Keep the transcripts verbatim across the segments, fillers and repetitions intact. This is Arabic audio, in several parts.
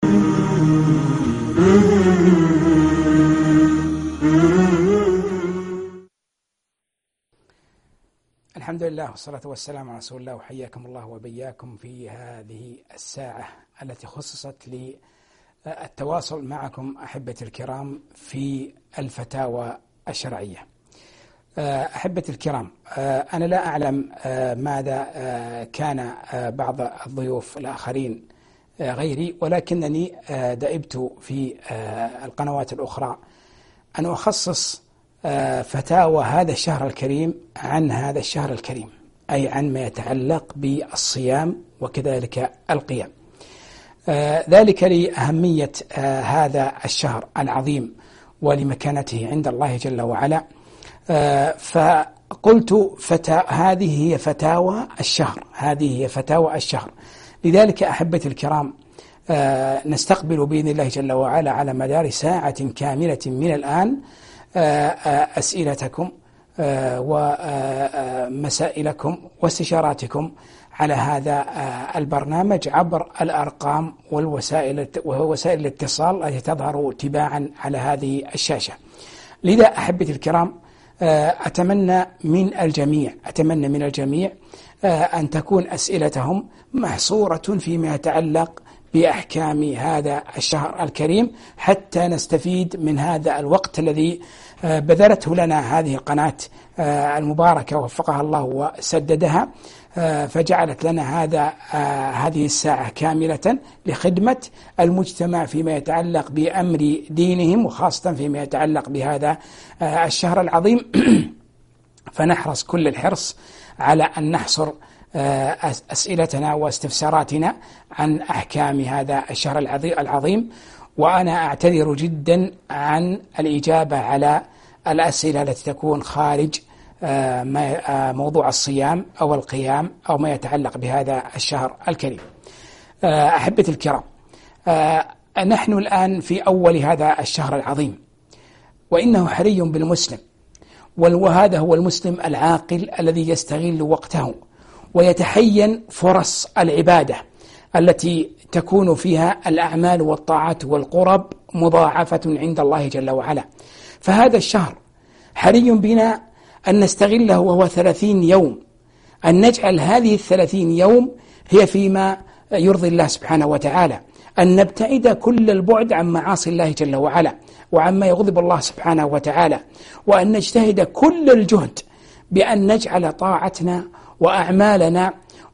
الحمد لله والصلاة والسلام على رسول الله، وحياكم الله وبياكم في هذه الساعة التي خصصت للتواصل معكم أحبتي الكرام في الفتاوى الشرعية. أحبتي الكرام، أنا لا أعلم ماذا كان بعض الضيوف الآخرين غيري، ولكنني دأبت في القنوات الأخرى أن أخصص فتاوى هذا الشهر الكريم عن هذا الشهر الكريم، أي عن ما يتعلق بالصيام وكذلك القيام. ذلك لأهمية هذا الشهر العظيم ولمكانته عند الله جل وعلا. فقلت فتا هذه هي فتاوى الشهر، هذه هي فتاوى الشهر. لذلك أحبتي الكرام، نستقبل بإذن الله جل وعلا على مدار ساعة كاملة من الآن أسئلتكم ومسائلكم واستشاراتكم على هذا البرنامج عبر الأرقام والوسائل ووسائل الاتصال التي تظهر تباعا على هذه الشاشة. لذا أحبتي الكرام، أتمنى من الجميع أتمنى من الجميع أن تكون أسئلتهم محصورة فيما يتعلق بأحكام هذا الشهر الكريم، حتى نستفيد من هذا الوقت الذي بذلته لنا هذه القناة المباركة وفقها الله وسددها، فجعلت لنا هذا هذه الساعة كاملة لخدمة المجتمع فيما يتعلق بأمر دينهم، وخاصة فيما يتعلق بهذا الشهر العظيم. فنحرص كل الحرص على أن نحصر أسئلتنا واستفساراتنا عن أحكام هذا الشهر العظيم. وأنا أعتذر جدا عن الإجابة على الأسئلة التي تكون خارج موضوع الصيام أو القيام أو ما يتعلق بهذا الشهر الكريم. أحبتي الكرام، نحن الآن في أول هذا الشهر العظيم، وإنه حري بالمسلم، وهذا هو المسلم العاقل الذي يستغل وقته ويتحين فرص العبادة التي تكون فيها الأعمال والطاعات والقرب مضاعفة عند الله جل وعلا. فهذا الشهر حري بنا أن نستغله، وهو ثلاثين يوم، أن نجعل هذه الثلاثين يوم هي فيما يرضي الله سبحانه وتعالى، أن نبتعد كل البعد عن معاصي الله جل وعلا وعما يغضب الله سبحانه وتعالى، وأن نجتهد كل الجهد بأن نجعل طاعتنا وأعمالنا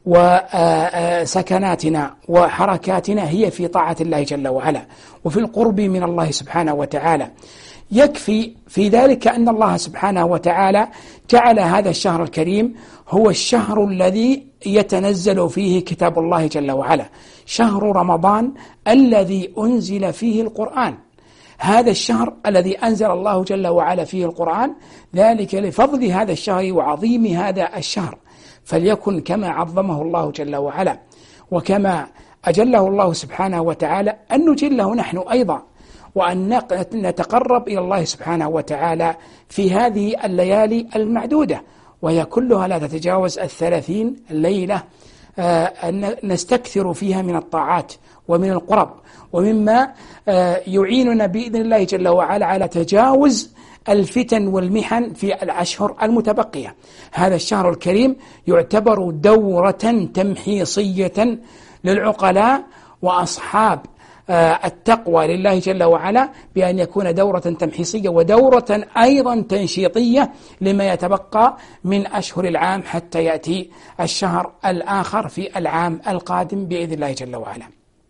وسكناتنا وحركاتنا هي في طاعة الله جل وعلا وفي القرب من الله سبحانه وتعالى. يكفي في ذلك أن الله سبحانه وتعالى جعل هذا الشهر الكريم هو الشهر الذي يتنزل فيه كتاب الله جل وعلا، شهر رمضان الذي أنزل فيه القرآن. هذا الشهر الذي أنزل الله جل وعلا فيه القرآن، ذلك لفضل هذا الشهر وعظيم هذا الشهر. فليكن كما عظمه الله جل وعلا وكما أجله الله سبحانه وتعالى أن نجله نحن أيضا، وأن نتقرب إلى الله سبحانه وتعالى في هذه الليالي المعدودة، وهي كلها لا تتجاوز الثلاثين ليلة، نستكثر فيها من الطاعات ومن القرب، ومما يعيننا بإذن الله جل وعلا على تجاوز الفتن والمحن في الأشهر المتبقية. هذا الشهر الكريم يعتبر دورة تمحيصية للعقلاء وأصحاب التقوى لله جل وعلا، بأن يكون دورة تمحيصية ودورة أيضا تنشيطية لما يتبقى من أشهر العام حتى يأتي الشهر الآخر في العام القادم بإذن الله جل وعلا.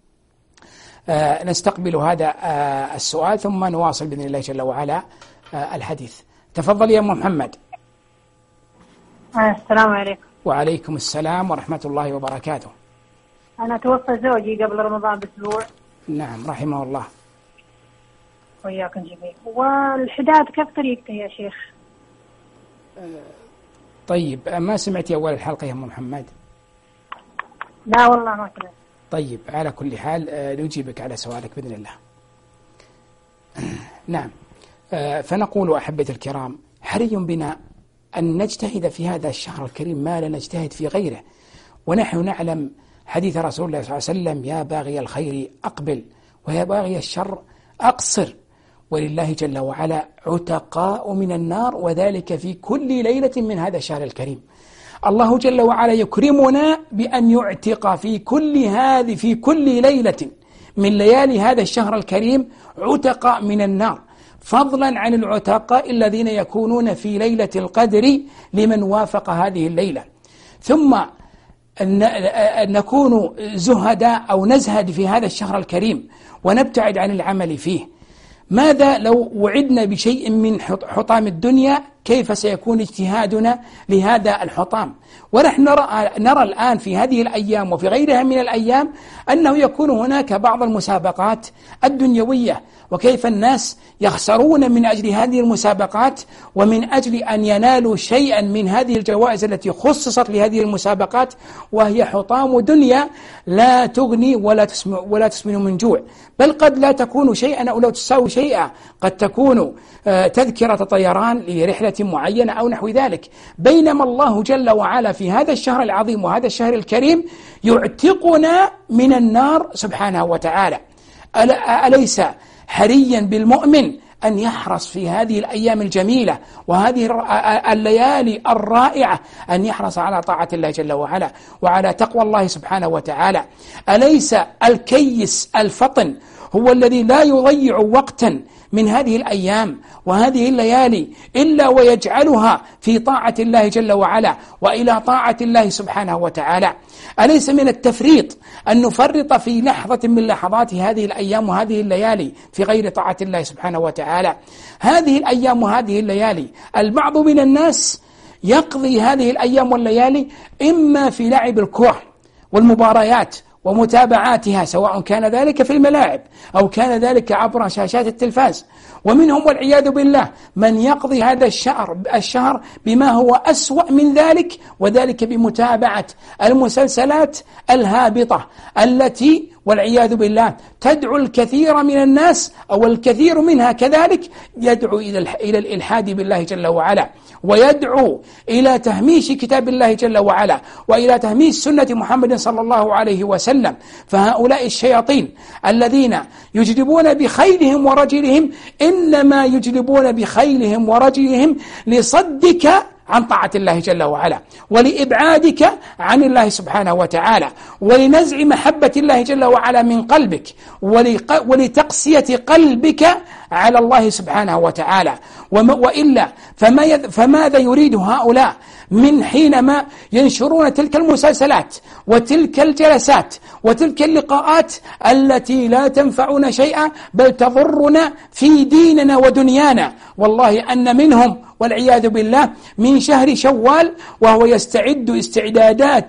نستقبل هذا السؤال ثم نواصل بإذن الله جل وعلا الحديث. تفضل يا محمد. السلام عليكم. وعليكم السلام ورحمة الله وبركاته. أنا توفى زوجي قبل رمضان بأسبوع. نعم، رحمه الله. وإياكم جميعا. والحداد كيف طريقته يا شيخ؟ طيب، ما سمعتي أول الحلقة يا محمد؟ لا والله ما سمعت. طيب، على كل حال نجيبك على سؤالك بإذن الله. نعم، فنقول أحبتي الكرام، حري بنا أن نجتهد في هذا الشهر الكريم ما لا نجتهد في غيره، ونحن نعلم حديث رسول الله صلى الله عليه وسلم: يا باغي الخير أقبل ويا باغي الشر أقصر. ولله جل وعلا عتقاء من النار، وذلك في كل ليلة من هذا الشهر الكريم. الله جل وعلا يكرمنا بأن يعتق في كل هذه في كل ليلة من ليالي هذا الشهر الكريم عتقاء من النار، فضلا عن العتقاء الذين يكونون في ليلة القدر لمن وافق هذه الليلة. ثم أن نكون زهداء أو نزهد في هذا الشهر الكريم ونبتعد عن العمل فيه. ماذا لو وعدنا بشيء من حطام الدنيا؟ كيف سيكون اجتهادنا لهذا الحطام؟ ونحن نرى, نرى الآن في هذه الأيام وفي غيرها من الأيام أنه يكون هناك بعض المسابقات الدنيوية، وكيف الناس يخسرون من أجل هذه المسابقات ومن أجل أن ينالوا شيئا من هذه الجوائز التي خصصت لهذه المسابقات، وهي حطام دنيا لا تغني ولا تسمن, ولا تسمن من جوع، بل قد لا تكون شيئا أو لا تساوي شيئا، قد تكون تذكرة طيران لرحلة معينة أو نحو ذلك. بينما الله جل وعلا في هذا الشهر العظيم وهذا الشهر الكريم يعتقنا من النار سبحانه وتعالى. أليس حريا بالمؤمن أن يحرص في هذه الأيام الجميلة وهذه الليالي الرائعة أن يحرص على طاعة الله جل وعلا وعلى تقوى الله سبحانه وتعالى؟ أليس الكيس الفطن هو الذي لا يضيع وقتا من هذه الأيام وهذه الليالي إلا ويجعلها في طاعة الله جل وعلا وإلى طاعة الله سبحانه وتعالى؟ أليس من التفريط أن نفرط في لحظة من لحظات هذه الأيام وهذه الليالي في غير طاعة الله سبحانه وتعالى؟ هذه الأيام وهذه الليالي البعض من الناس يقضي هذه الأيام والليالي إما في لعب الكرة والمباريات ومتابعاتها، سواء كان ذلك في الملاعب أو كان ذلك عبر شاشات التلفاز، ومنهم والعياذ بالله من يقضي هذا الشهر الشهر بما هو أسوأ من ذلك، وذلك بمتابعة المسلسلات الهابطة التي والعياذ بالله تدعو الكثير من الناس أو الكثير منها كذلك يدعو إلى الإلحاد بالله جل وعلا، ويدعو إلى تهميش كتاب الله جل وعلا وإلى تهميش سنة محمد صلى الله عليه وسلم. فهؤلاء الشياطين الذين يجلبون بخيلهم ورجلهم إنما يجلبون بخيلهم ورجلهم لصدك عن طاعة الله جل وعلا ولإبعادك عن الله سبحانه وتعالى ولنزع محبة الله جل وعلا من قلبك ولتقسية قلبك على الله سبحانه وتعالى. وإلا فماذا يريد هؤلاء من حينما ينشرون تلك المسلسلات وتلك الجلسات وتلك اللقاءات التي لا تنفعنا شيئا بل تضرنا في ديننا ودنيانا؟ والله أن منهم والعياذ بالله من شهر شوال وهو يستعد استعدادات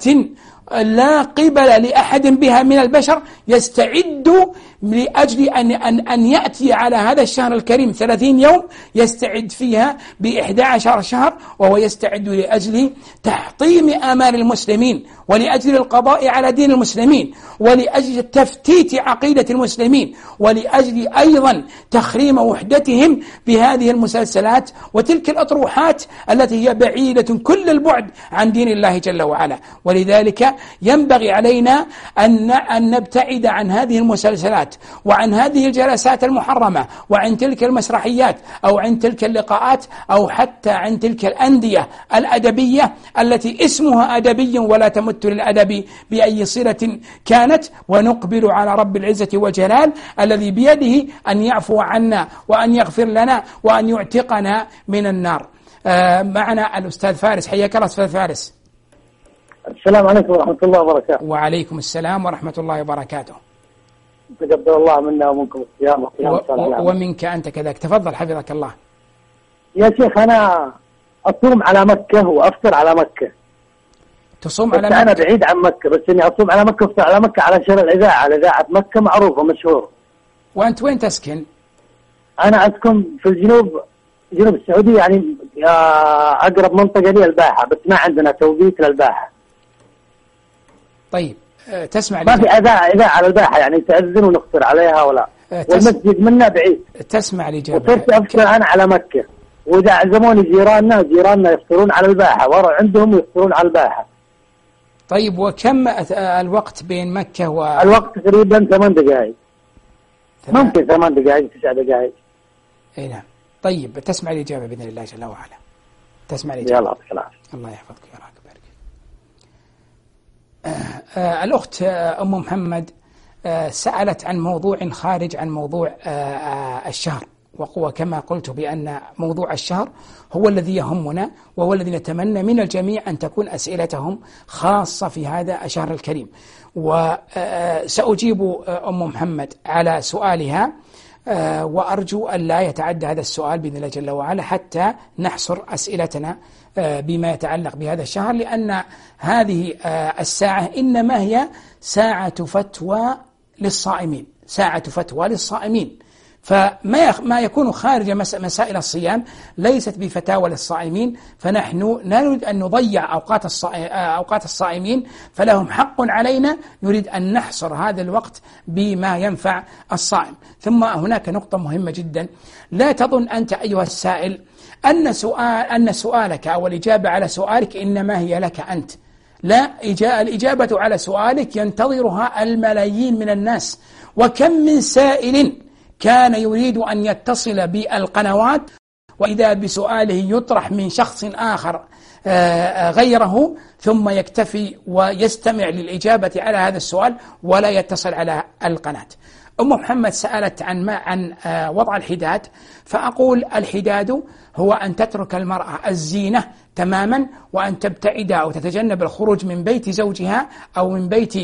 لا قبل لأحد بها من البشر، يستعد لأجل أن, أن, أن يأتي على هذا الشهر الكريم ثلاثين يوم يستعد فيها بإحدى عشر شهر، وهو يستعد لأجل تحطيم آمال المسلمين ولأجل القضاء على دين المسلمين ولأجل تفتيت عقيدة المسلمين ولأجل أيضا تخريم وحدتهم بهذه المسلسلات وتلك الأطروحات التي هي بعيدة كل البعد عن دين الله جل وعلا. ولذلك ينبغي علينا أن, أن نبتعد عن هذه المسلسلات وعن هذه الجلسات المحرمة وعن تلك المسرحيات أو عن تلك اللقاءات أو حتى عن تلك الأندية الأدبية التي اسمها أدبي ولا تمت للأدب بأي صلة كانت، ونقبل على رب العزة والجلال الذي بيده أن يعفو عنا وأن يغفر لنا وأن يعتقنا من النار. آه معنا الأستاذ فارس. حياك الله أستاذ فارس. السلام عليكم ورحمة الله وبركاته. وعليكم السلام ورحمة الله وبركاته. تقبل الله منا ومنكم الصيام و... ومنك أنت كذلك. تفضل حفظك الله. يا شيخ أنا أصوم على مكة وأفطر على مكة. تصوم على مكة؟ أنا بعيد عن مكة بس إني أصوم على مكة وأفطر على مكة على شر الإذاعة، الإذاعة مكة معروفة مشهورة. وأنت وين تسكن؟ أنا أسكن في الجنوب، جنوب السعودية، يعني أقرب منطقة لي الباحة، بس ما عندنا توقيت للباحة. طيب تسمع ما في إذاعة إذاعة على الباحة يعني تأذن ونفطر عليها ولا تس... والمسجد منا بعيد. تسمع الإجابة. وصرت أفطر أنا على مكة، وإذا عزموني جيراننا جيراننا يفطرون على الباحة، ورا عندهم يفطرون على الباحة. طيب وكم الوقت بين مكة و... الوقت تقريبا ثمان دقائق. ممكن ثمان دقائق تسع دقائق. اي نعم. طيب تسمع الإجابة بإذن الله جل وعلا. تسمع الإجابة. يلا خلاص. الله يحفظك ويراك ويبارك. آه آه الأخت آه أم محمد آه سألت عن موضوع خارج عن موضوع آه آه الشهر، وكما قلت بأن موضوع الشهر هو الذي يهمنا وهو الذي نتمنى من الجميع أن تكون أسئلتهم خاصة في هذا الشهر الكريم. وسأجيب أم محمد على سؤالها، وأرجو أن لا يتعدى هذا السؤال بإذن الله جل وعلا حتى نحصر أسئلتنا بما يتعلق بهذا الشهر، لأن هذه الساعة إنما هي ساعة فتوى للصائمين، ساعة فتوى للصائمين. فما ما يكون خارج مسائل الصيام ليست بفتاوى للصائمين، فنحن لا نريد أن نضيع أوقات أوقات الصائمين، فلهم حق علينا، نريد أن نحصر هذا الوقت بما ينفع الصائم. ثم هناك نقطة مهمة جدا، لا تظن أنت أيها السائل أن سؤال أن سؤالك أو الإجابة على سؤالك إنما هي لك أنت. لا، الإجابة على سؤالك ينتظرها الملايين من الناس، وكم من سائل كان يريد أن يتصل بالقنوات وإذا بسؤاله يطرح من شخص آخر غيره، ثم يكتفي ويستمع للإجابة على هذا السؤال ولا يتصل على القناة. أم محمد سألت عن ما عن وضع الحداد، فأقول الحداد هو أن تترك المرأة الزينة تماما، وأن تبتعد أو تتجنب الخروج من بيت زوجها أو من بيت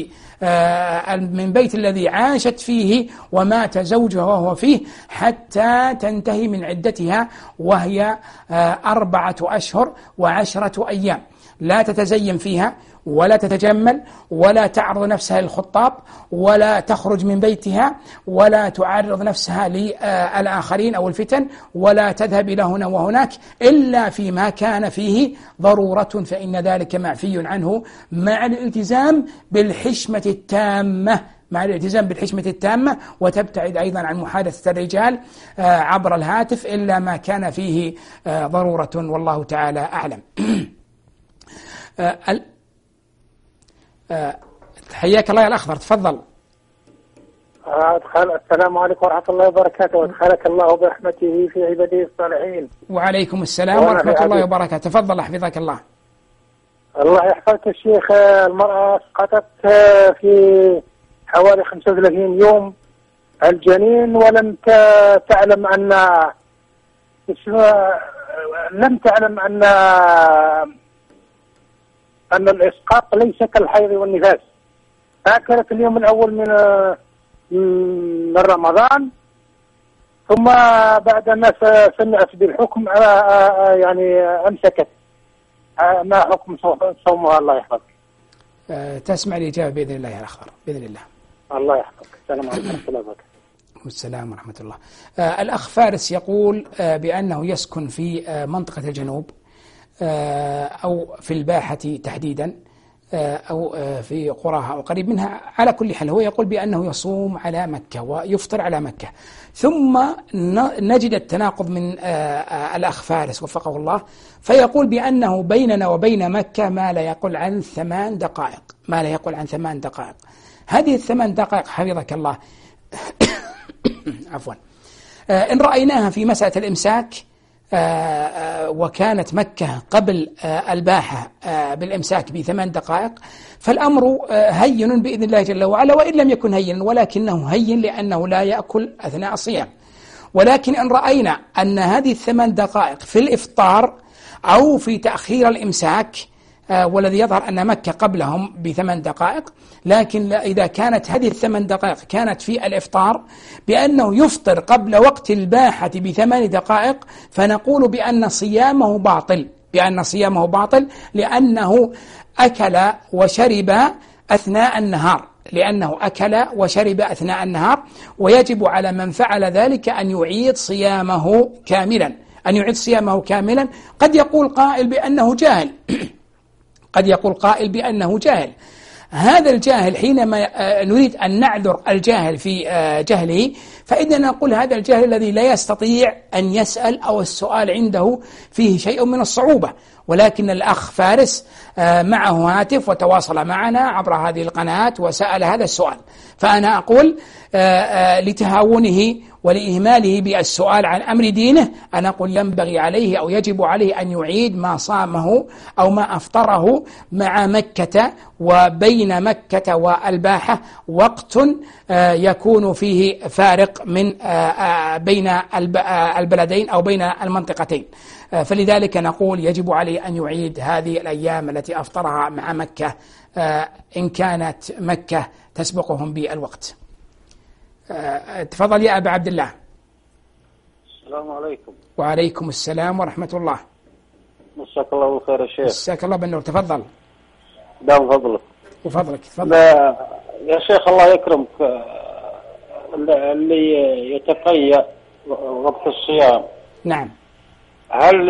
من بيت الذي عاشت فيه ومات زوجها وهو فيه حتى تنتهي من عدتها، وهي أربعة أشهر وعشرة أيام. لا تتزين فيها ولا تتجمل ولا تعرض نفسها للخطاب ولا تخرج من بيتها ولا تعرض نفسها للآخرين أو الفتن ولا تذهب إلى هنا وهناك إلا فيما كان فيه ضرورة، فإن ذلك معفي عنه، مع الالتزام بالحشمة التامة مع الالتزام بالحشمة التامة وتبتعد أيضا عن محادثة الرجال عبر الهاتف إلا ما كان فيه ضرورة، والله تعالى أعلم. حياك الله يا الأخضر، تفضل. أدخل السلام عليكم ورحمة الله وبركاته، وادخلك الله برحمته في عباده الصالحين. وعليكم السلام ورحمة الله وبركاته، تفضل حفظك الله. الله يحفظك الشيخ. المرأة سقطت في حوالي خمسة وثلاثين يوم الجنين ولم تعلم أن لم تعلم أن أن الإسقاط ليس كالحيض والنفاس. أكلت اليوم الأول من من رمضان، ثم بعد ما سمعت بالحكم يعني أمسكت. ما حكم صومها؟ الله يحفظك. تسمع الإجابة بإذن الله يا الأخضر، بإذن الله. الله يحفظك. السلام عليكم ورحمة الله وبركاته. والسلام ورحمة الله. آه الأخ فارس يقول آه بأنه يسكن في آه منطقة الجنوب آه أو في الباحة تحديدا آه أو آه في قراها أو قريب منها. على كل حال هو يقول بأنه يصوم على مكة ويفطر على مكة، ثم نجد التناقض من آه آه الأخ فارس وفقه الله، فيقول بأنه بيننا وبين مكة ما لا يقل عن ثمان دقائق ما لا يقل عن ثمان دقائق. هذه الثمان دقائق حفظك الله عفوا إن رأيناها في مسألة الإمساك وكانت مكة قبل الباحة بالإمساك بثمان دقائق، فالأمر هين بإذن الله جل وعلا، وإن لم يكن هين ولكنه هين لأنه لا يأكل أثناء الصيام. ولكن إن رأينا أن هذه الثمان دقائق في الإفطار أو في تأخير الإمساك، والذي يظهر أن مكة قبلهم بثمان دقائق، لكن إذا كانت هذه الثمان دقائق كانت في الإفطار بأنه يفطر قبل وقت الباحة بثمان دقائق، فنقول بأن صيامه باطل بأن صيامه باطل لأنه أكل وشرب أثناء النهار لأنه أكل وشرب أثناء النهار ويجب على من فعل ذلك أن يعيد صيامه كاملا أن يعيد صيامه كاملا. قد يقول قائل بأنه جاهل قد يقول قائل بأنه جاهل. هذا الجاهل حينما نريد أن نعذر الجاهل في جهله، فإننا نقول هذا الجاهل الذي لا يستطيع أن يسأل أو السؤال عنده فيه شيء من الصعوبة، ولكن الأخ فارس معه هاتف وتواصل معنا عبر هذه القناة وسأل هذا السؤال، فأنا أقول لتهاونه ولإهماله بالسؤال عن أمر دينه، أنا أقول ينبغي عليه أو يجب عليه أن يعيد ما صامه أو ما أفطره مع مكة، وبين مكة والباحة وقت يكون فيه فارق من بين البلدين أو بين المنطقتين، فلذلك نقول يجب عليه أن يعيد هذه الأيام التي أفطرها مع مكة إن كانت مكة تسبقهم بالوقت. تفضل يا أبا عبد الله. السلام عليكم. وعليكم السلام ورحمة الله. مساك الله بالخير يا شيخ. مساك الله بالنور. تفضل. دام فضلك. وفضلك تفضل. يا شيخ الله يكرمك، اللي يتقيأ وقت الصيام نعم هل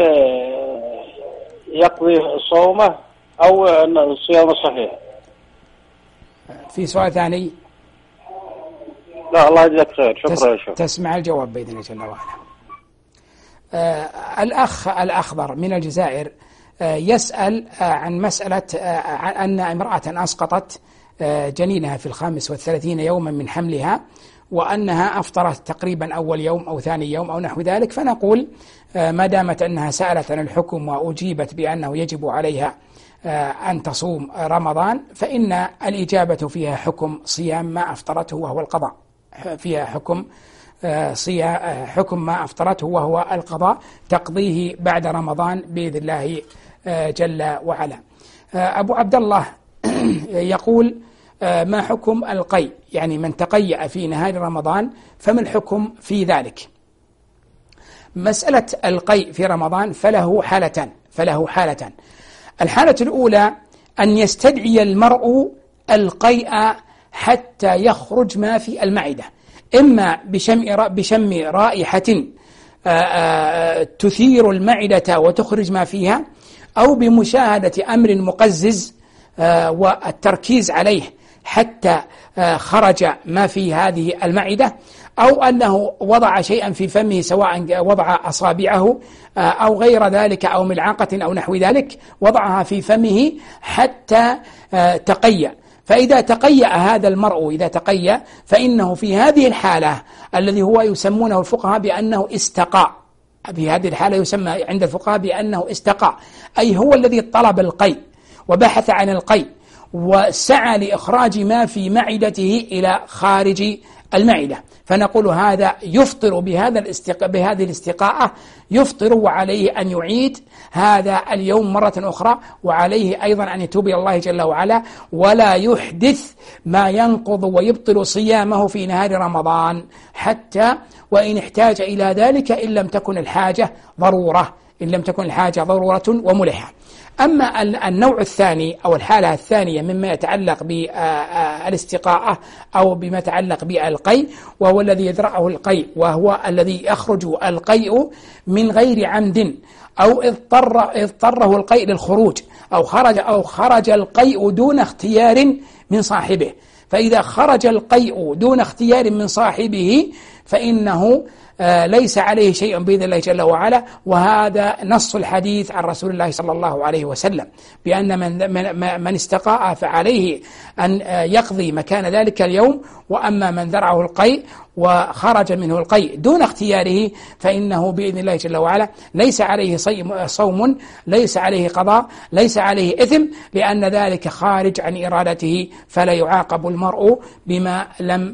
يقضي صومه أو أن الصيام صحيح؟ في سؤال ثاني؟ لا الله يجزاك خير. شكرا يا شيخ. تسمع الجواب بإذن الله جل وعلا. آه الأخ الأخضر من الجزائر آه يسأل آه عن مسألة آه عن أن امرأة أسقطت آه جنينها في الخامس والثلاثين يوما من حملها، وأنها أفطرت تقريبا أول يوم أو ثاني يوم أو نحو ذلك، فنقول آه ما دامت أنها سألت عن الحكم وأجيبت بأنه يجب عليها أن تصوم رمضان، فإن الإجابة فيها حكم صيام ما أفطرته وهو القضاء، فيها حكم صيام حكم ما أفطرته وهو القضاء، تقضيه بعد رمضان بإذن الله جل وعلا. أبو عبد الله يقول ما حكم القيء، يعني من تقيأ في نهار رمضان فما الحكم في ذلك؟ مسألة القيء في رمضان فله حالتان فله حالتان الحالة الأولى أن يستدعي المرء القيء حتى يخرج ما في المعدة، إما بشم بشم رائحة تثير المعدة وتخرج ما فيها، أو بمشاهدة أمر مقزز والتركيز عليه حتى خرج ما في هذه المعدة، أو أنه وضع شيئا في فمه سواء وضع أصابعه أو غير ذلك أو ملعقة أو نحو ذلك وضعها في فمه حتى تقيأ. فإذا تقيأ هذا المرء إذا تقيأ فإنه في هذه الحالة الذي هو يسمونه الفقهاء بأنه استقاء، في هذه الحالة يسمى عند الفقهاء بأنه استقاء، أي هو الذي طلب القيء وبحث عن القيء وسعى لإخراج ما في معدته إلى خارج المعدة، فنقول هذا يفطر بهذا الاستق... بهذه الاستقاءة يفطر، وعليه أن يعيد هذا اليوم مرة أخرى، وعليه أيضا أن يتوب إلى الله جل وعلا ولا يحدث ما ينقض ويبطل صيامه في نهار رمضان، حتى وإن احتاج إلى ذلك إن لم تكن الحاجة ضرورة إن لم تكن الحاجة ضرورة وملحة. أما النوع الثاني أو الحالة الثانية مما يتعلق بالاستقاءة أو بما يتعلق بالقيء، وهو الذي يدرأه القيء، وهو الذي يخرج القيء من غير عمد أو اضطر اضطره القيء للخروج، أو خرج أو خرج القيء دون اختيار من صاحبه. فإذا خرج القيء دون اختيار من صاحبه فإنه آه ليس عليه شيء بإذن الله جل وعلا، وهذا نص الحديث عن رسول الله صلى الله عليه وسلم بأن من, من, من استقاء فعليه أن آه يقضي مكان ذلك اليوم، وأما من ذرعه القيء وخرج منه القيء دون اختياره فإنه بإذن الله جل وعلا ليس عليه صوم، ليس عليه قضاء، ليس عليه إثم، لأن ذلك خارج عن إرادته، فلا يعاقب المرء بما لم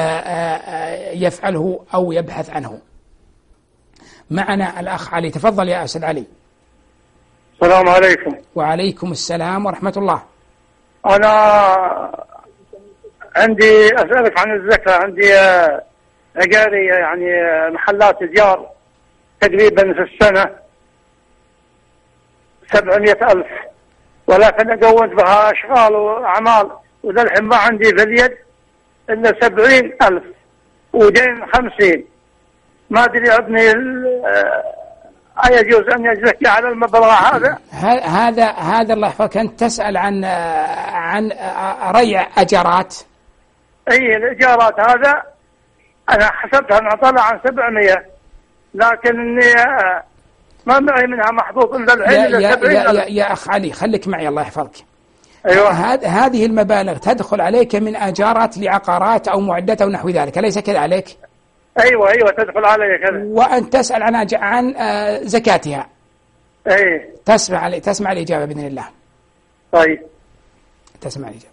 يفعله أو يبحث عنه. معنا الأخ علي. تفضل يا أستاذ علي. السلام عليكم. وعليكم السلام ورحمة الله. أنا عندي أسألك عن الزكاة. عندي أجاري يعني محلات إيجار تقريبا في السنة سبعمائة ألف، ولكن أقومت بها أشغال وأعمال، وذا الحين ما عندي في اليد إلا سبعين ألف ودين خمسين. ما أدري ابني أيجوز أن يزكي على المبلغ هذا؟ هذا هذا الله يحفظك، أنت تسأل عن عن ريع أجارات. أي الإجارات هذا أنا حسبتها أنها طلع عن سبعمائة، لكن إني ما معي منها محظوظ إلا الحين يا, إلا يا, سبعين يا, ألف. يا, يا أخ علي خليك معي الله يحفظك. أيوة. هذه المبالغ تدخل عليك من آجارات لعقارات أو معدات أو نحو ذلك، أليس كذا عليك؟ أيوة أيوة تدخل علي كذا. وأن تسأل عن عن زكاتها. أي. تسمع تسمع الإجابة بإذن الله. طيب. تسمع الإجابة.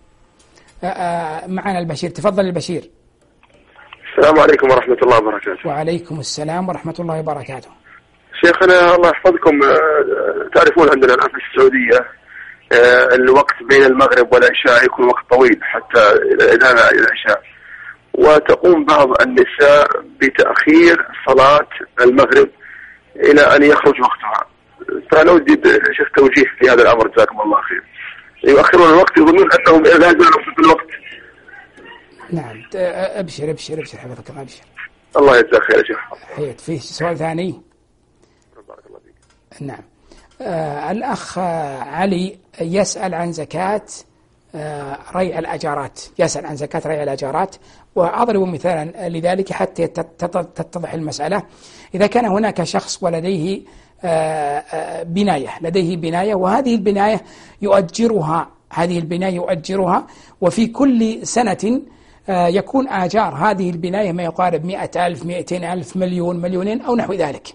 معنا البشير، تفضل البشير. السلام عليكم ورحمة الله وبركاته. وعليكم السلام ورحمة الله وبركاته. شيخنا الله يحفظكم، تعرفون عندنا الآن في السعودية الوقت بين المغرب والعشاء يكون وقت طويل حتى إلى العشاء، وتقوم بعض النساء بتأخير صلاة المغرب إلى أن يخرج وقتها، فنودي شيخ توجيه في هذا الأمر جزاكم الله خير. يؤخرون الوقت يظنون أنهم لا زالوا في الوقت. نعم أبشر أبشر أبشر حفظك الله أبشر. الله يجزاك خير يا شيخ. حيت فيه سؤال ثاني. بارك الله فيك. نعم. آه الأخ علي يسأل عن زكاة آه ريع الأجارات، يسأل عن زكاة ريع الأجارات، وأضرب مثالا لذلك حتى تتضح المسألة. إذا كان هناك شخص ولديه آه آه بناية، لديه بناية وهذه البناية يؤجرها، هذه البناية يؤجرها، وفي كل سنة آه يكون آجار هذه البناية ما يقارب مئة ألف مئتين ألف مليون مليونين أو نحو ذلك.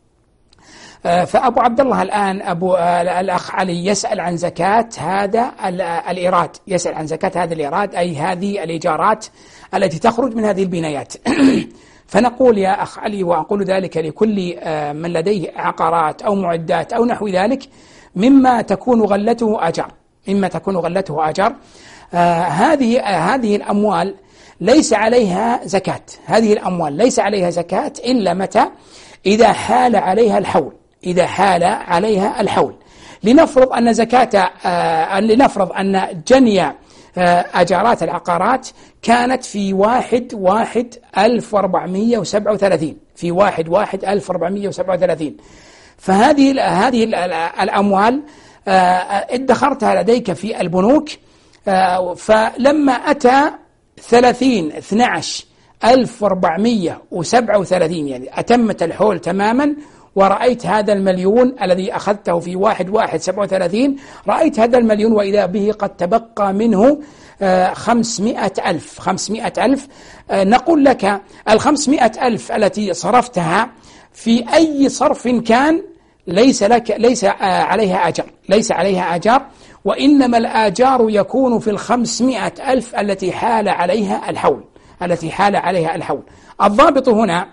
فأبو عبد الله الآن أبو الأخ علي يسأل عن زكاة هذا الإيراد، يسأل عن زكاة هذا الإيراد أي هذه الإيجارات التي تخرج من هذه البنايات. فنقول يا أخ علي، وأقول ذلك لكل من لديه عقارات أو معدات أو نحو ذلك، مما تكون غلته أجر، مما تكون غلته أجر، هذه هذه الأموال ليس عليها زكاة، هذه الأموال ليس عليها زكاة إلا متى؟ إذا حال عليها الحول، إذا حال عليها الحول. لنفرض أن زكاة آه لنفرض أن جني آه أجارات العقارات كانت في واحد واحد ألف وأربعمائة وسبعة وثلاثين، في واحد واحد ألف وأربعمائة وسبعة وثلاثين، فهذه هذه الأموال آه ادخرتها لديك في البنوك، آه فلما أتى ثلاثين اثني عشر ألف وأربعمائة وسبعة وثلاثين، يعني أتمت الحول تماما، ورأيت هذا المليون الذي أخذته في واحد واحد سبعة وثلاثين، رأيت هذا المليون وإذا به قد تبقى منه خمسمائة ألف، خمسمائة ألف. نقول لك الخمسمائة ألف التي صرفتها في أي صرف كان ليس لك ليس عليها أجر، ليس عليها أجر، وإنما الآجار يكون في الخمسمائة ألف التي حال عليها الحول، التي حال عليها الحول. الضابط هنا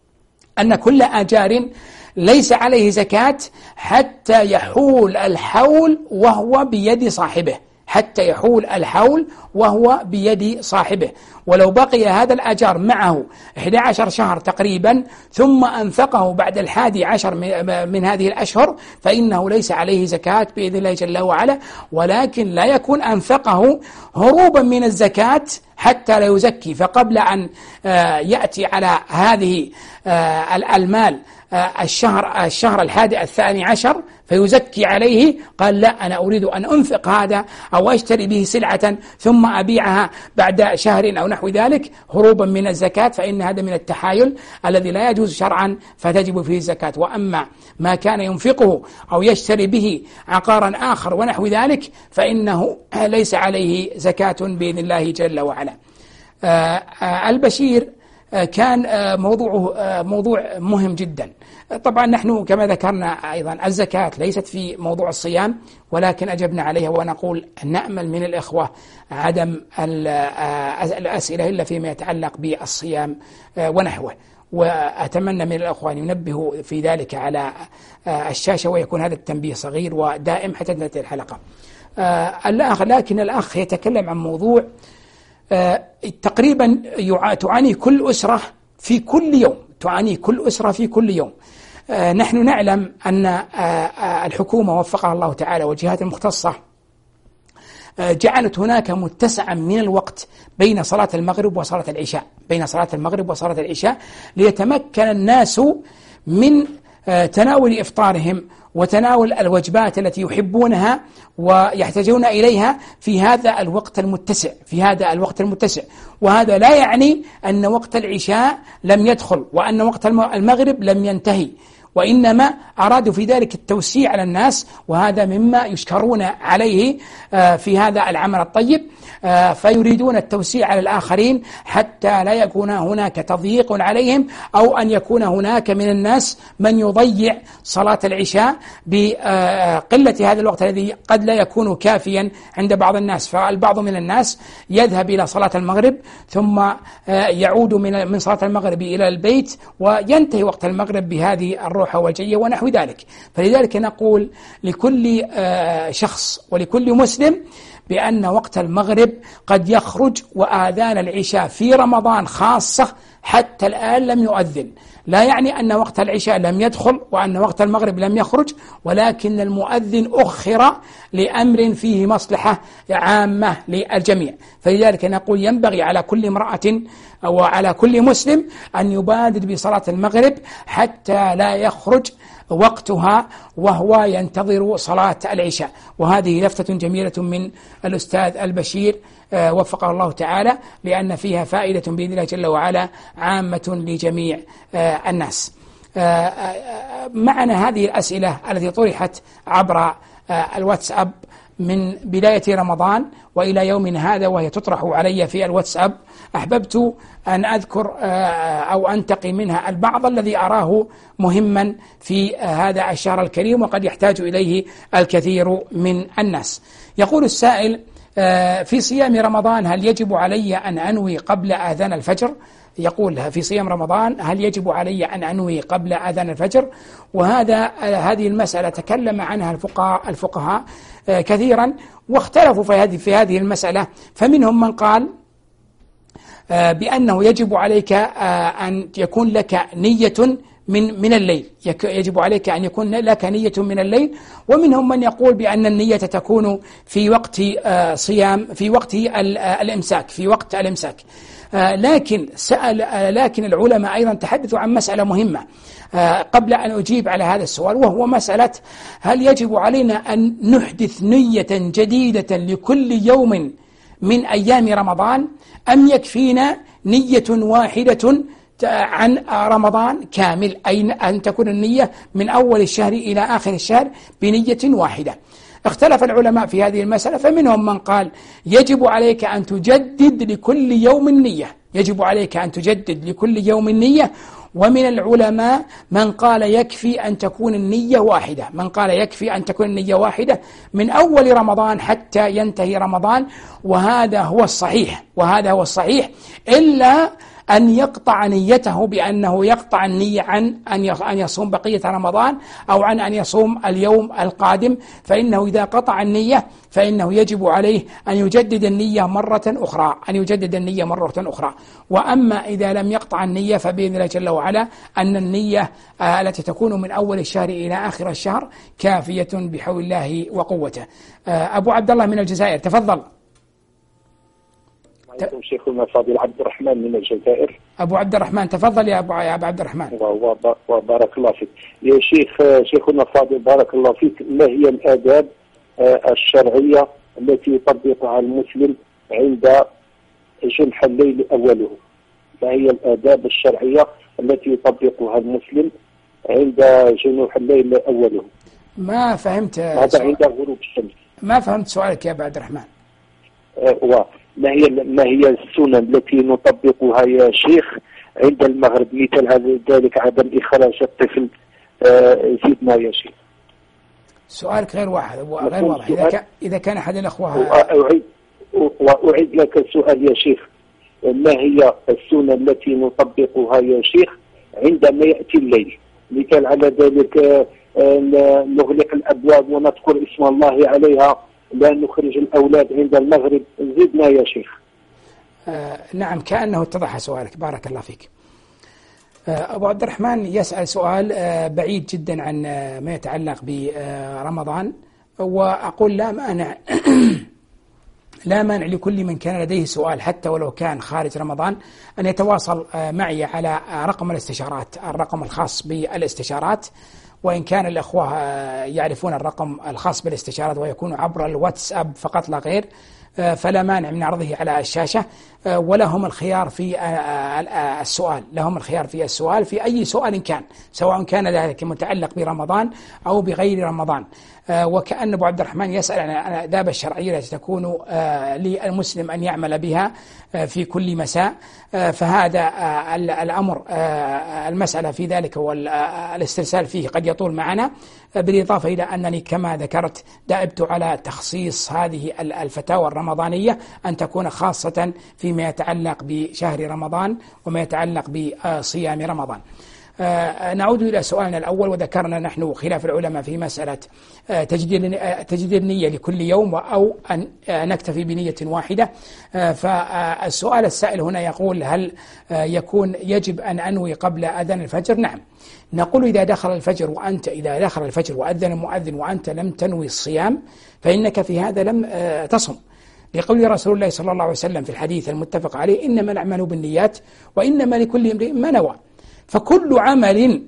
أن كل آجار ليس عليه زكاة حتى يحول الحول وهو بيد صاحبه، حتى يحول الحول وهو بيد صاحبه. ولو بقي هذا الأجار معه أحد عشر شهر تقريبا ثم أنفقه بعد الحادي عشر من هذه الأشهر فإنه ليس عليه زكاة بإذن الله جل وعلا، ولكن لا يكون أنفقه هروبا من الزكاة حتى لا يزكي، فقبل أن يأتي على هذه المال الشهر الشهر الحادي الثاني عشر فيزكي عليه، قال لا أنا أريد أن أنفق هذا أو أشتري به سلعة ثم أبيعها بعد شهر أو نحو ذلك هروبا من الزكاة، فإن هذا من التحايل الذي لا يجوز شرعا فتجب فيه الزكاة. وأما ما كان ينفقه أو يشتري به عقارا آخر ونحو ذلك فإنه ليس عليه زكاة بإذن الله جل وعلا. البشير كان موضوعه موضوع مهم جدا. طبعا نحن كما ذكرنا أيضا الزكاة ليست في موضوع الصيام، ولكن أجبنا عليها ونقول نأمل من الإخوة عدم الأسئلة إلا فيما يتعلق بالصيام ونحوه، وأتمنى من الأخوة أن ينبهوا في ذلك على الشاشة ويكون هذا التنبيه صغير ودائم حتى تنتهي الحلقة. الأخ لكن الأخ يتكلم عن موضوع تقريبا تعاني كل أسرة في كل يوم، تعاني كل أسرة في كل يوم. نحن نعلم أن الحكومة وفقها الله تعالى والجهات المختصة جعلت هناك متسعا من الوقت بين صلاة المغرب وصلاة العشاء، بين صلاة المغرب وصلاة العشاء ليتمكن الناس من تناول إفطارهم وتناول الوجبات التي يحبونها ويحتاجون إليها في هذا الوقت المتسع، في هذا الوقت المتسع. وهذا لا يعني أن وقت العشاء لم يدخل وأن وقت المغرب لم ينتهي، وإنما أرادوا في ذلك التوسيع على الناس، وهذا مما يشكرون عليه في هذا العمل الطيب، فيريدون التوسيع على الآخرين حتى لا يكون هناك تضييق عليهم، أو أن يكون هناك من الناس من يضيع صلاة العشاء بقلة هذا الوقت الذي قد لا يكون كافيا عند بعض الناس. فالبعض من الناس يذهب إلى صلاة المغرب ثم يعود من من صلاة المغرب إلى البيت وينتهي وقت المغرب بهذه الروحة والجية ونحو ذلك. فلذلك نقول لكل شخص ولكل مسلم بأن وقت المغرب قد يخرج، وآذان العشاء في رمضان خاصة حتى الآن لم يؤذن. لا يعني أن وقت العشاء لم يدخل وأن وقت المغرب لم يخرج، ولكن المؤذن أخر لأمر فيه مصلحة عامة للجميع. فلذلك نقول ينبغي على كل امرأة وعلى كل مسلم أن يبادر بصلاة المغرب حتى لا يخرج وقتها وهو ينتظر صلاة العشاء. وهذه لفتة جميلة من الأستاذ البشير وفقه الله تعالى، لأن فيها فائدة بإذن الله جل وعلا عامة لجميع الناس. معنا هذه الأسئلة التي طرحت عبر الواتساب من بداية رمضان وإلى يومنا هذا، وهي تطرح علي في الواتساب. أحببت أن أذكر أو أنتقي منها البعض الذي أراه مهما في هذا الشهر الكريم وقد يحتاج إليه الكثير من الناس. يقول السائل: في صيام رمضان هل يجب علي أن أنوي قبل آذان الفجر؟ يقول في صيام رمضان هل يجب علي أن أنوي قبل آذان الفجر؟ وهذا هذه المسألة تكلم عنها الفقهاء الفقهاء كثيرا واختلفوا في هذه في هذه المسألة. فمنهم من قال بأنه يجب عليك أن يكون لك نية من من الليل، يجب عليك أن يكون لك نية من الليل. ومنهم من يقول بأن النية تكون في وقت صيام في وقت الإمساك في وقت الإمساك. لكن سأل لكن العلماء أيضا تحدثوا عن مسألة مهمة قبل أن أجيب على هذا السؤال، وهو مسألة هل يجب علينا أن نحدث نية جديدة لكل يوم من أيام رمضان، أم يكفينا نية واحدة عن رمضان كامل، أي أن تكون النية من أول الشهر إلى آخر الشهر بنية واحدة؟ اختلف العلماء في هذه المسألة، فمنهم من قال يجب عليك أن تجدد لكل يوم نية، يجب عليك أن تجدد لكل يوم نية. ومن العلماء من قال يكفي أن تكون النية واحدة، من قال يكفي أن تكون النية واحدة من أول رمضان حتى ينتهي رمضان، وهذا هو الصحيح وهذا هو الصحيح إلا أن يقطع نيته بأنه يقطع النية عن أن يصوم بقية رمضان أو عن أن يصوم اليوم القادم، فإنه إذا قطع النية فإنه يجب عليه أن يجدد النية مرة أخرى أن يجدد النية مرة أخرى. وأما إذا لم يقطع النية فبإذن الله جل وعلا أن النية التي تكون من أول الشهر إلى آخر الشهر كافية بحول الله وقوته. أبو عبد الله من الجزائر، تفضل. عليكم شيخنا الفاضل عبد الرحمن من الجزائر. أبو عبد الرحمن، تفضل يا أبو يا أبو عبد الرحمن. وبارك الله فيك يا شيخ. شيخنا الفاضل بارك الله فيك، ما هي الآداب الشرعية التي يطبقها المسلم عند جنح الليل أوله؟ ما هي الآداب الشرعية التي يطبقها المسلم عند جنوح الليل أوله؟ ما فهمت هذا عند غروب الشمس. ما فهمت سؤالك يا أبو عبد الرحمن. أه ما هي ما هي السنن التي نطبقها يا شيخ عند المغرب، مثل ذلك عدم إخراج الطفل؟ آه زدنا يا شيخ. سؤالك غير واحد غير واضح. إذا كان إذا كان أحد الأخوة أعيد وأعيد لك السؤال يا شيخ، ما هي السنن التي نطبقها يا شيخ عندما يأتي الليل؟ مثال على ذلك آه نغلق الأبواب ونذكر اسم الله عليها، لا نخرج الأولاد عند المغرب. زدنا يا شيخ. آه نعم، كأنه اتضح سؤالك، بارك الله فيك. آه أبو عبد الرحمن يسأل سؤال آه بعيد جدا عن آه ما يتعلق برمضان، وأقول لا مانع لا مانع لكل من كان لديه سؤال حتى ولو كان خارج رمضان أن يتواصل آه معي على آه رقم الاستشارات، الرقم الخاص بالاستشارات، وإن كان الأخوة يعرفون الرقم الخاص بالاستشارات ويكون عبر الواتساب فقط لا غير، فلا مانع من عرضه على الشاشة. ولهم الخيار في السؤال، لهم الخيار في السؤال في أي سؤال كان، سواء كان ذلك متعلق برمضان أو بغير رمضان. وكأن أبو عبد الرحمن يسأل عن الآداب الشرعية التي تكون للمسلم أن يعمل بها في كل مساء، فهذا الأمر المسألة في ذلك والاسترسال فيه قد يطول معنا، بالإضافة إلى أنني كما ذكرت دأبت على تخصيص هذه الفتاوى الرمضانية أن تكون خاصة فيما يتعلق بشهر رمضان وما يتعلق بصيام رمضان. آه نعود إلى سؤالنا الأول، وذكرنا نحن خلاف العلماء في مسألة آه تجديد تجديد النية لكل يوم أو أن آه نكتفي بنية واحدة. آه فالسؤال السائل هنا يقول: هل آه يكون يجب أن أنوي قبل أذان الفجر؟ نعم، نقول إذا دخل الفجر وأنت إذا دخل الفجر وأذن المؤذن وأنت لم تنوي الصيام فإنك في هذا لم آه تصم، لقول رسول الله صلى الله عليه وسلم في الحديث المتفق عليه: إنما الأعمال بالنيات وإنما لكل امرئ ما نوى. فكل عمل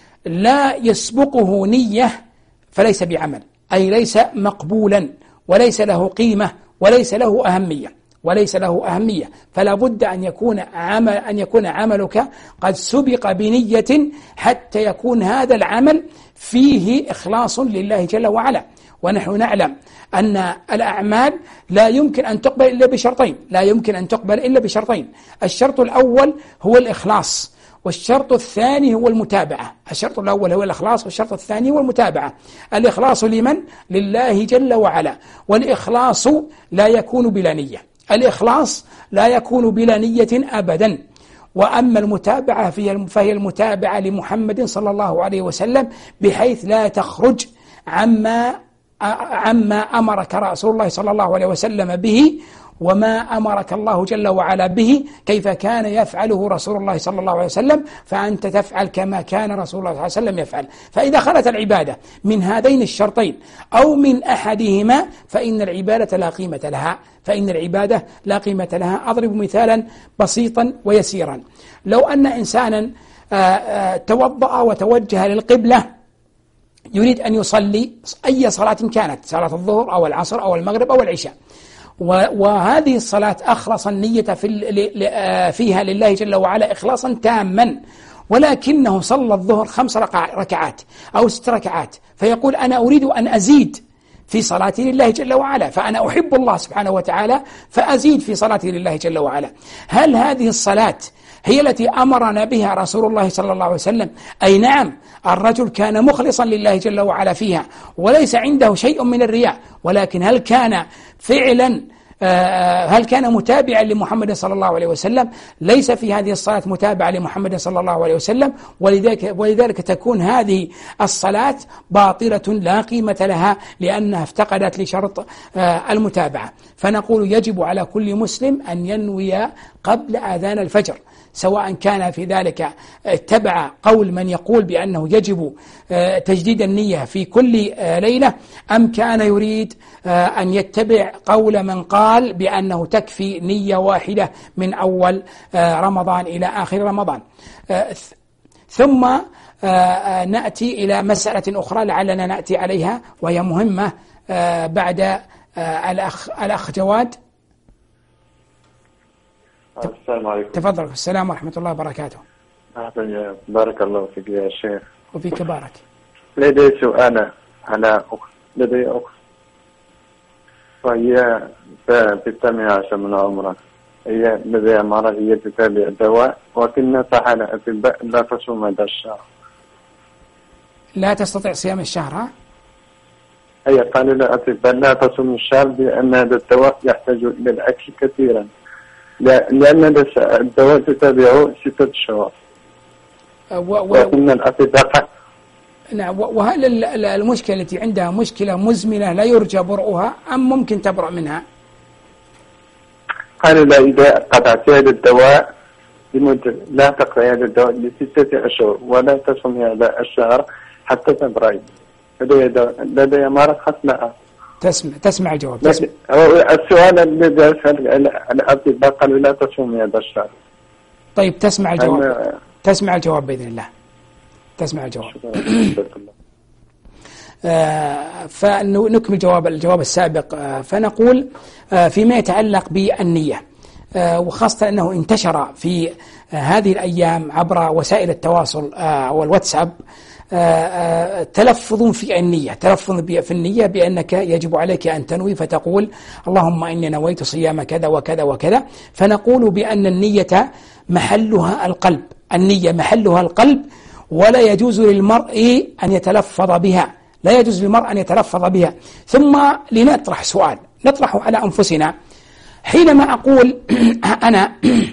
لا يسبقه نية فليس بعمل، أي ليس مقبولا وليس له قيمة وليس له أهمية وليس له أهمية فلا بد أن يكون عمل أن يكون عملك قد سبق بنية حتى يكون هذا العمل فيه إخلاص لله جل وعلا. ونحن نعلم أن الأعمال لا يمكن أن تقبل إلا بشرطين، لا يمكن أن تقبل إلا بشرطين. الشرط الأول هو الإخلاص، والشرط الثاني هو المتابعة. الشرط الأول هو الإخلاص، والشرط الثاني هو المتابعة. الإخلاص لمن؟ لله جل وعلا، والإخلاص لا يكون بلا نية، الإخلاص لا يكون بلا نية أبدا. وأما المتابعة فهي المتابعة لمحمد صلى الله عليه وسلم، بحيث لا تخرج عما عما أمرك رسول الله صلى الله عليه وسلم به وما أمرك الله جل وعلا به، كيف كان يفعله رسول الله صلى الله عليه وسلم، فأنت تفعل كما كان رسول الله صلى الله عليه وسلم يفعل. فإذا خلت العبادة من هذين الشرطين أو من أحدهما فإن العبادة لا قيمة لها فإن العبادة لا قيمة لها. أضرب مثالا بسيطا ويسيرا: لو أن إنسانا توضأ وتوجه للقبلة يريد أن يصلي أي صلاة كانت، صلاة الظهر أو العصر أو المغرب أو العشاء، وهذه الصلاة أخلص النية في فيها لله جل وعلا إخلاصا تاما، ولكنه صلى الظهر خمس ركعات أو ست ركعات، فيقول: أنا أريد أن أزيد في صلاتي لله جل وعلا، فأنا أحب الله سبحانه وتعالى فأزيد في صلاتي لله جل وعلا. هل هذه الصلاة هي التي أمرنا بها رسول الله صلى الله عليه وسلم؟ أي نعم، الرجل كان مخلصا لله جل وعلا فيها وليس عنده شيء من الرياء، ولكن هل كان فعلا هل كان متابعا لمحمد صلى الله عليه وسلم؟ ليس في هذه الصلاة متابعة لمحمد صلى الله عليه وسلم، ولذلك, ولذلك تكون هذه الصلاة باطلة لا قيمة لها لأنها افتقدت لشرط المتابعة. فنقول يجب على كل مسلم أن ينوي قبل آذان الفجر، سواء كان في ذلك اتبع قول من يقول بأنه يجب تجديد النية في كل ليلة، أم كان يريد أن يتبع قول من قال بأنه تكفي نية واحدة من أول رمضان إلى آخر رمضان. ثم نأتي إلى مسألة أخرى لعلنا نأتي عليها وهي مهمة بعد الأخ, الأخ جواد. السلام عليكم. تفضل. السلام ورحمة الله وبركاته. بارك الله فيك يا شيخ. وفيك بارك. لدي سؤال على أخت، لدي أخت وهي في الثامنة عشر من عمرها، هي لديها مرض، هي تتابع الدواء، ولكن نصح الأطباء لا تصوم هذا الشهر. لا تستطيع صيام الشهر؟ ها؟ هي قالوا الأطباء لا تصوم الشهر لأن هذا الدواء يحتاج إلى الأكل كثيرا، لأن الدواء تتابعه ستة شهور. ولكن الأطباء نعم. وهل المشكلة التي عندها مشكلة مزمنة لا يرجى برؤها أم ممكن تبرأ منها؟ قالوا لا، إذا قطعت هذا الدواء لمدة لا تقطع هذا الدواء لستة أشهر ولا تصوم هذا الشهر حتى تبرئ. لدي مرض خطأ. تسمع تسمع الجواب. تسمع. السؤال الذي أسأل الأطباء قالوا لا تصوم هذا الشهر. طيب تسمع الجواب. تسمع الجواب بإذن الله. تسمع الجواب. آه فنكمل جواب الجواب السابق. آه فنقول آه فيما يتعلق بالنية، وخاصة أنه انتشر في هذه الأيام عبر وسائل التواصل والواتساب تلفظ في النية، تلفظ في النية بأنك يجب عليك أن تنوي، فتقول اللهم إني نويت صيام كذا وكذا وكذا. فنقول بأن النية محلها القلب، النية محلها القلب، ولا يجوز للمرء أن يتلفظ بها، لا يجوز للمرء أن يتلفظ بها. ثم لنطرح سؤال نطرح على أنفسنا، حينما أقول أنا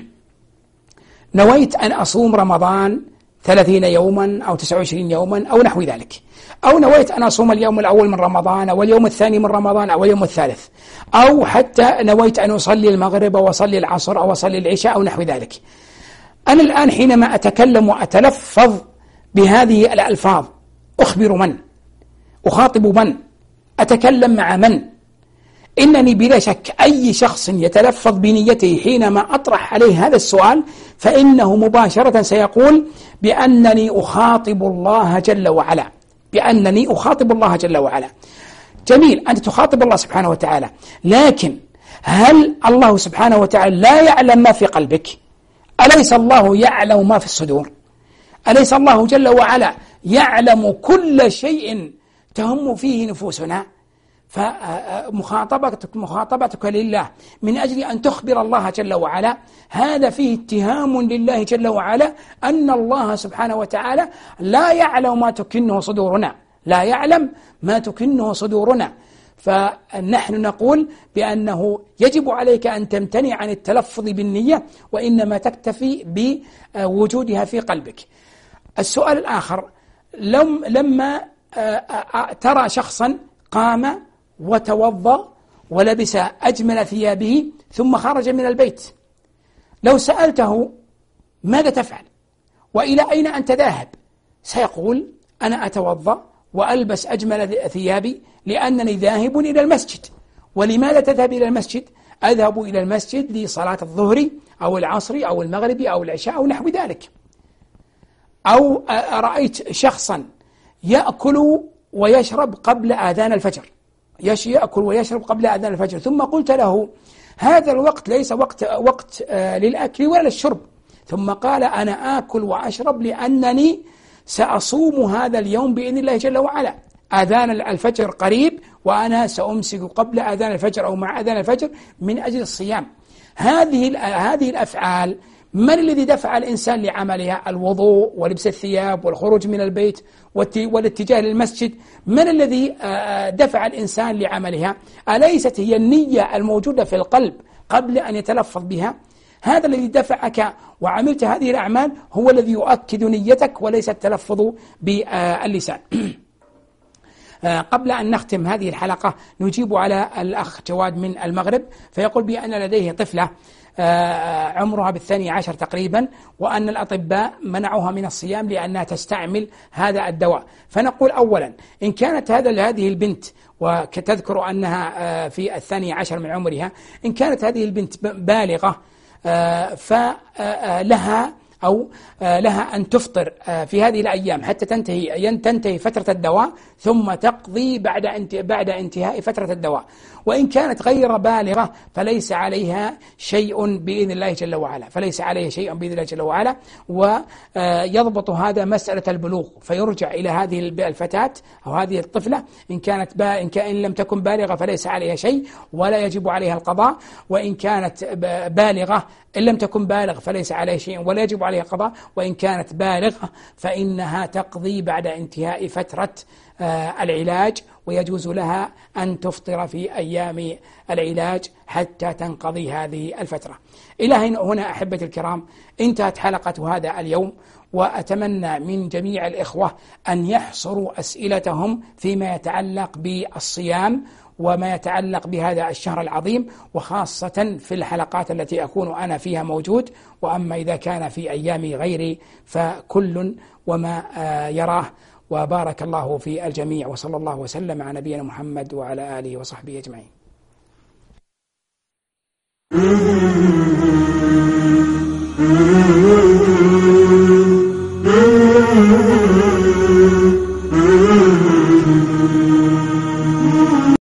نويت أن أصوم رمضان ثلاثين يوما أو تسعة وعشرين يوما أو نحو ذلك، أو نويت أن أصوم اليوم الأول من رمضان أو اليوم الثاني من رمضان أو اليوم الثالث، أو حتى نويت أن أصلي المغرب أو أصلي العصر أو أصلي العشاء أو نحو ذلك. أنا الآن حينما أتكلم وأتلفظ بهذه الألفاظ أخبر من؟ أخاطب من؟ أتكلم مع من؟ إنني بلا شك أي شخص يتلفظ بنيته حينما أطرح عليه هذا السؤال فإنه مباشرة سيقول بأنني أخاطب الله جل وعلا، بأنني أخاطب الله جل وعلا. جميل، أنت تخاطب الله سبحانه وتعالى، لكن هل الله سبحانه وتعالى لا يعلم ما في قلبك؟ أليس الله يعلم ما في الصدور؟ أليس الله جل وعلا يعلم كل شيء تهم فيه نفوسنا؟ فمخاطبتك مخاطبتك لله من أجل أن تخبر الله جل وعلا، هذا فيه اتهام لله جل وعلا أن الله سبحانه وتعالى لا يعلم ما تكنه صدورنا، لا يعلم ما تكنه صدورنا. فنحن نقول بأنه يجب عليك أن تمتنع عن التلفظ بالنية، وإنما تكتفي بوجودها في قلبك. السؤال الآخر، لم لما ترى شخصا قام وتوضأ ولبس أجمل ثيابه ثم خرج من البيت، لو سألته ماذا تفعل وإلى أين أنت ذاهب؟ سيقول أنا أتوضأ وألبس أجمل ثيابي لأنني ذاهب إلى المسجد. ولماذا تذهب إلى المسجد؟ أذهب إلى المسجد لصلاة الظهر أو العصر أو المغرب أو العشاء أو نحو ذلك. أو رأيت شخصا يأكل ويشرب قبل آذان الفجر، يأكل ويشرب قبل آذان الفجر، ثم قلت له هذا الوقت ليس وقت وقت للأكل ولا للشرب، ثم قال أنا آكل وأشرب لأنني سأصوم هذا اليوم بإذن الله جل وعلا، آذان الفجر قريب وأنا سأمسك قبل آذان الفجر أو مع آذان الفجر من أجل الصيام. هذه هذه الأفعال من الذي دفع الإنسان لعملها؟ الوضوء ولبس الثياب والخروج من البيت والاتجاه للمسجد، من الذي دفع الإنسان لعملها؟ أليست هي النية الموجودة في القلب قبل أن يتلفظ بها؟ هذا الذي دفعك وعملت هذه الأعمال هو الذي يؤكد نيتك وليس التلفظ باللسان. قبل أن نختم هذه الحلقة نجيب على الأخ جواد من المغرب، فيقول بأن لديه طفلة عمرها بالثاني عشر تقريبا، وأن الأطباء منعوها من الصيام لأنها تستعمل هذا الدواء. فنقول أولا إن كانت هذا هذه البنت وتذكر أنها في الثاني عشر من عمرها، إن كانت هذه البنت بالغة فلها أو لها أن تفطر في هذه الأيام حتى تنتهي تنتهي فترة الدواء ثم تقضي بعد بعد انتهاء فترة الدواء. وإن كانت غير بالغة فليس عليها شيء بإذن الله جل وعلا، فليس عليها شيء بإذن الله جل وعلا. ويضبط هذا مسألة البلوغ، فيرجع إلى هذه الفتاة أو هذه الطفلة إن كانت با إن كان لم تكن بالغة فليس عليها شيء ولا يجب عليها القضاء، وإن كانت بالغة إن لم تكن بالغ فليس عليها شيء ولا يجب عليها القضاء، وإن كانت بالغة فإنها تقضي بعد انتهاء فترة العلاج، ويجوز لها أن تفطر في أيام العلاج حتى تنقضي هذه الفترة. إلى هنا أحبتي الكرام انتهت حلقة هذا اليوم، وأتمنى من جميع الإخوة أن يحصروا أسئلتهم فيما يتعلق بالصيام وما يتعلق بهذا الشهر العظيم، وخاصة في الحلقات التي أكون أنا فيها موجود. وأما إذا كان في أيام غيري فكل وما يراه. وبارك الله في الجميع، وصلى الله وسلم على نبينا محمد وعلى آله وصحبه أجمعين.